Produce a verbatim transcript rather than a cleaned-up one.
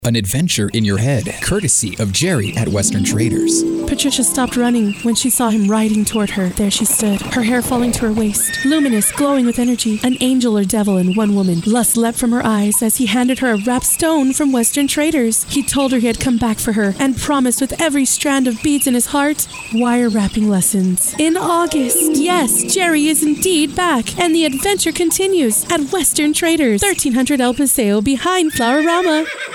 An adventure in your head, courtesy of Jerry at Western Traders. Patricia stopped running when she saw him riding toward her. There she stood, her hair falling to her waist, luminous, glowing with energy, an angel or devil in one woman. Lust leapt from her eyes as he handed her a wrapped stone from Western Traders. He told her he had come back for her and promised with every strand of beads in his heart, wire wrapping lessons. In August, yes, Jerry is indeed back, and the adventure continues at Western Traders, thirteen hundred El Paseo behind Flowerama.